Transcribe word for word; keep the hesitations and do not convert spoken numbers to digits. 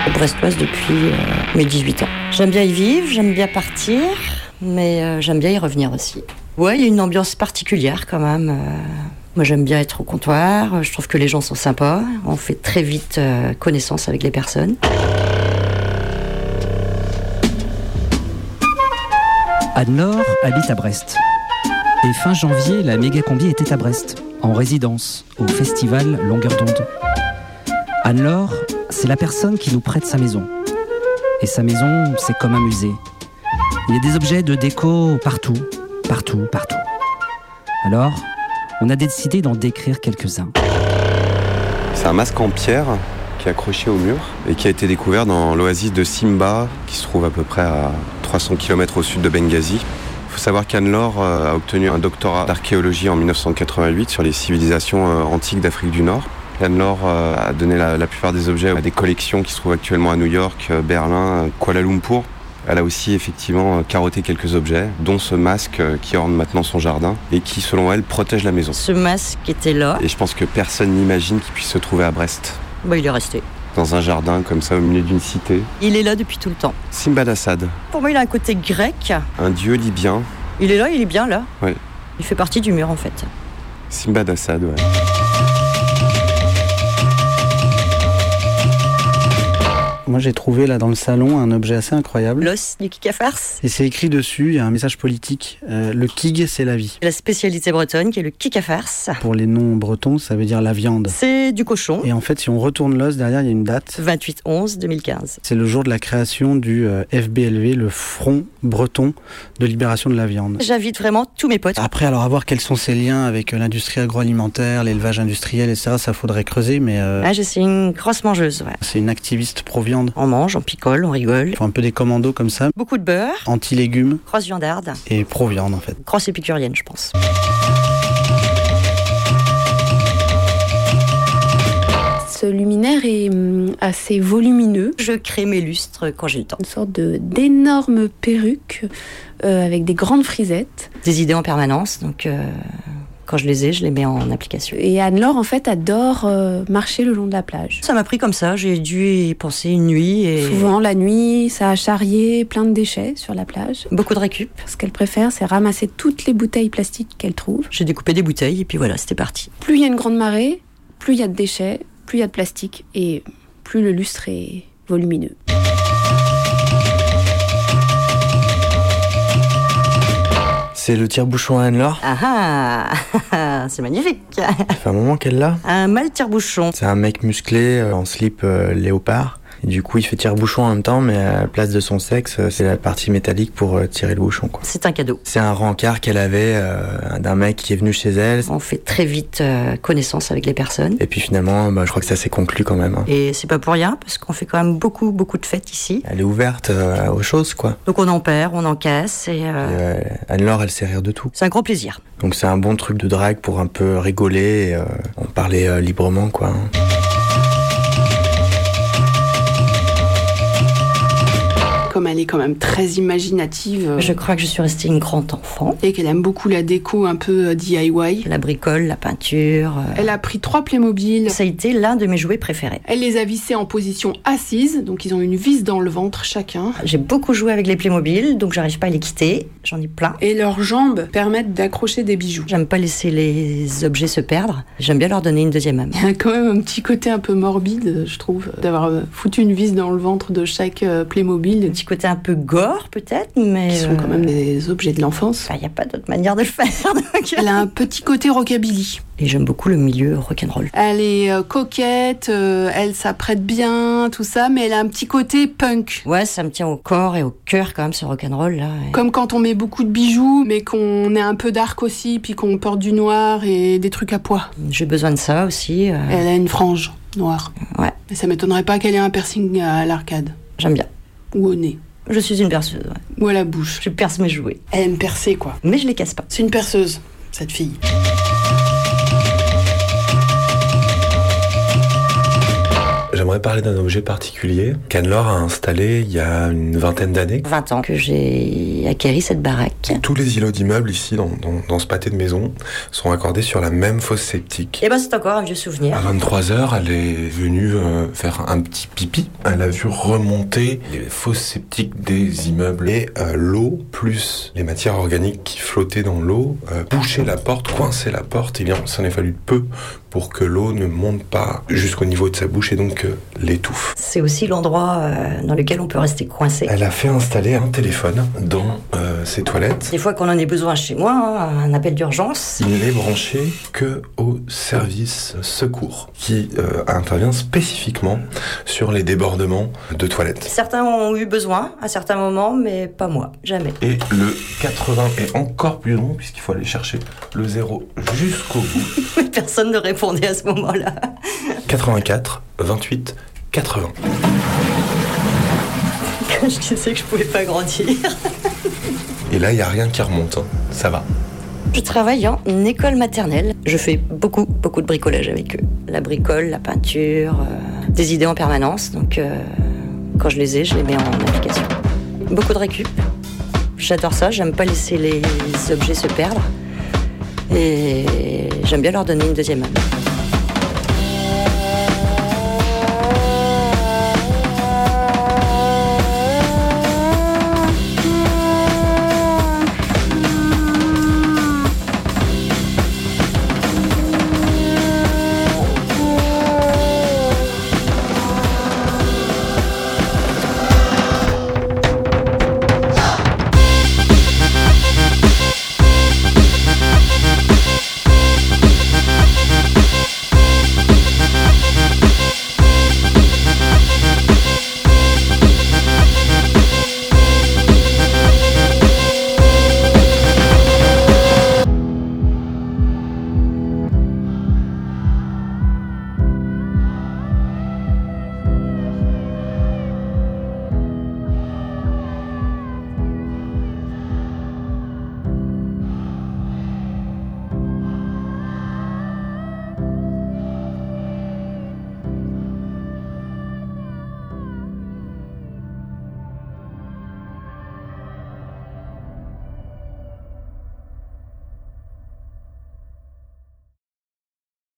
Brestoise depuis euh, mes dix-huit ans. J'aime bien y vivre, j'aime bien partir, mais euh, j'aime bien y revenir aussi. Ouais, il y a une ambiance particulière quand même. Euh, moi, j'aime bien être au comptoir. Je trouve que les gens sont sympas. On fait très vite euh, connaissance avec les personnes. Anne-Laure habite à Brest. Et fin janvier, la méga combi était à Brest, en résidence, au festival Longueur d'onde. Anne-Laure, c'est la personne qui nous prête sa maison. Et sa maison, c'est comme un musée. Il y a des objets de déco partout, partout, partout. Alors, on a décidé d'en décrire quelques-uns. C'est un masque en pierre qui est accroché au mur et qui a été découvert dans l'oasis de Simba, qui se trouve à peu près à trois cents kilomètres au sud de Benghazi. Il faut savoir qu'Anne-Laure a obtenu un doctorat d'archéologie en dix-neuf cent quatre-vingt-huit sur les civilisations antiques d'Afrique du Nord. Anne-Laure a donné la, la plupart des objets à des collections qui se trouvent actuellement à New York, Berlin, Kuala Lumpur. Elle a aussi effectivement carotté quelques objets, dont ce masque qui orne maintenant son jardin et qui, selon elle, protège la maison. Ce masque était là. Et je pense que personne n'imagine qu'il puisse se trouver à Brest. Bah, il est resté. Dans un jardin comme ça, au milieu d'une cité. Il est là depuis tout le temps. Simbad Assad. Pour moi, il a un côté grec. Un dieu libyen. Il est là, il est bien là. Oui. Il fait partie du mur en fait. Simbad Assad, ouais. Moi, j'ai trouvé là dans le salon un objet assez incroyable. L'os du kikafars. Et c'est écrit dessus, il y a un message politique. Euh, le kig, c'est la vie. La spécialité bretonne qui est le kikafars. Pour les noms bretons, ça veut dire la viande. C'est du cochon. Et en fait, si on retourne l'os, derrière, il y a une date. vingt-huit onze deux mille quinze. C'est le jour de la création du euh, F B L V, le Front breton de libération de la viande. J'invite vraiment tous mes potes. Après, alors à voir quels sont ses liens avec euh, l'industrie agroalimentaire, l'élevage industriel, et cetera, ça faudrait creuser, mais... Euh, ah, je suis une grosse mangeuse, ouais. C'est une activiste pro-viande. On mange, on picole, on rigole. Ils font un peu des commandos comme ça. Beaucoup de beurre. Anti-légumes. Grosse viandarde. Et pro-viande, en fait. Grosse épicurienne, je pense. Ce luminaire est assez volumineux. Je crée mes lustres quand j'ai le temps. Une sorte de, d'énormes perruques euh, avec des grandes frisettes. Des idées en permanence, donc euh, quand je les ai, je les mets en application. Et Anne-Laure, en fait, adore euh, marcher le long de la plage. Ça m'a pris comme ça, j'ai dû y penser une nuit. Et... Souvent, la nuit, ça a charrié plein de déchets sur la plage. Beaucoup de récup. Ce qu'elle préfère, c'est ramasser toutes les bouteilles plastiques qu'elle trouve. J'ai découpé des bouteilles et puis voilà, c'était parti. Plus il y a une grande marée, plus il y a de déchets, plus il y a de plastique et plus le lustre est volumineux. C'est le tire-bouchon à Anne-Laure. Ah ah, c'est magnifique. Ça fait un moment qu'elle l'a. Un mal tire-bouchon. C'est un mec musclé euh, en slip euh, léopard. Et du coup, il fait tire-bouchon en même temps, mais à la place de son sexe, c'est la partie métallique pour euh, tirer le bouchon, quoi. C'est un cadeau. C'est un rencard qu'elle avait euh, d'un mec qui est venu chez elle. On fait très vite euh, connaissance avec les personnes. Et puis finalement, bah, je crois que ça s'est conclu quand même. Hein. Et c'est pas pour rien, parce qu'on fait quand même beaucoup, beaucoup de fêtes ici. Elle est ouverte euh, aux choses, quoi. Donc on en perd, on en casse. Et, euh... et euh, Anne-Laure, elle sait rire de tout. C'est un gros plaisir. Donc c'est un bon truc de drague pour un peu rigoler et euh, en parler euh, librement, quoi. Hein. Comme elle est quand même très imaginative. Je crois que je suis restée une grande enfant. Et qu'elle aime beaucoup la déco un peu D I Y. La bricole, la peinture. Euh... Elle a pris trois Playmobil. Ça a été l'un de mes jouets préférés. Elle les a vissés en position assise, donc ils ont une vis dans le ventre chacun. J'ai beaucoup joué avec les Playmobil, donc j'arrive pas à les quitter. J'en ai plein. Et leurs jambes permettent d'accrocher des bijoux. J'aime pas laisser les objets se perdre. J'aime bien leur donner une deuxième âme. Il y a quand même un petit côté un peu morbide, je trouve, d'avoir foutu une vis dans le ventre de chaque Playmobil. Un petit côté un peu gore, peut-être, mais... Qui sont quand même des objets de l'enfance. Il n'y a pas d'autre manière de le faire. Donc... Elle a un petit côté rockabilly. Et j'aime beaucoup le milieu rock'n'roll. Elle est euh, coquette, euh, elle s'apprête bien, tout ça, mais elle a un petit côté punk. Ouais, ça me tient au corps et au cœur quand même, ce rock'n'roll là. Et... Comme quand on met beaucoup de bijoux, mais qu'on ait un peu d'arc aussi, puis qu'on porte du noir et des trucs à pois. J'ai besoin de ça aussi. Euh... Elle a une frange noire. Ouais. Mais ça m'étonnerait pas qu'elle ait un piercing à l'arcade. J'aime bien. Ou au nez. Je suis une perceuse, ouais. Ou à la bouche. Je perce mes jouets. Elle aime percer, quoi. Mais je les casse pas. C'est une perceuse, cette fille. j'aimerais parler d'un objet particulier qu'Anne-Laure a installé il y a une vingtaine d'années. vingt ans que j'ai acquéri cette baraque. Tous les îlots d'immeubles ici, dans, dans, dans ce pâté de maison, sont accordés sur la même fosse septique. Et ben c'est encore un vieux souvenir. À vingt-trois heures, elle est venue euh, faire un petit pipi. Elle a vu remonter les fosses septiques des immeubles. Et euh, l'eau, plus les matières organiques qui flottaient dans l'eau, euh, bouchaient la porte, coinçaient la porte. Et bien, ça en a fallu peu pour que l'eau ne monte pas jusqu'au niveau de sa bouche et donc euh, l'étouffe. C'est aussi l'endroit euh, dans lequel on peut rester coincé. Elle a fait installer un téléphone dans euh, ses toilettes. Des fois qu'on en ait besoin chez moi, hein, un appel d'urgence. Il n'est branché que au service secours qui euh, intervient spécifiquement sur les débordements de toilettes. Certains ont eu besoin à certains moments, mais pas moi, jamais. Et le quatre-vingts est encore plus long puisqu'il faut aller chercher le zéro jusqu'au bout. Mais personne ne répondait à ce moment-là. quatre-vingt-quatre, vingt-huit, quatre-vingts. Je disais que je pouvais pas grandir. Et là, il n'y a rien qui remonte, hein. Ça va. Je travaille en école maternelle. Je fais beaucoup, beaucoup de bricolage avec eux. La bricole, la peinture, euh, des idées en permanence. Donc, euh, quand je les ai, je les mets en application. Beaucoup de récup. J'adore ça. J'aime pas laisser les objets se perdre. Et j'aime bien leur donner une deuxième âme.